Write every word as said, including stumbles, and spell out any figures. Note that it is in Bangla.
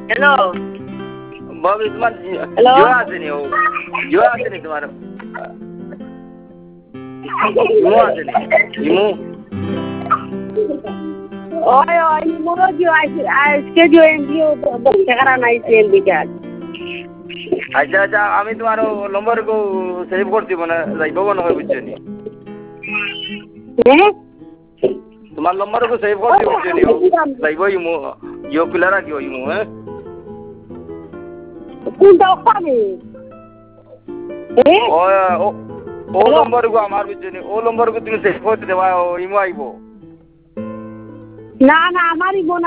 हेलो बाबू तुम्हार हेलो जो আছে নি ও जो আছে নি তোমার ইমো আছে নি ইমো ओए ओए मोरो जो आज आज के जो एनजीओ बेचारा नहीं सेल बिचार আচ্ছা আচ্ছা আমি তোমার নম্বর কো সেভ করছি মানে যাইবো না হয় বুঝছনি हैं তোমার নম্বর কো সেভ করছি বুঝছনি যাইবো ইমো ইও খুলে রাখিও ইমো হ্যাঁ কোন দোকানে हैं ও ও ও নম্বর কো আমার বুঝছনি ও নম্বর কো তুমি সেভ করতে দেবা ইমো আইবো না না আমারই বোন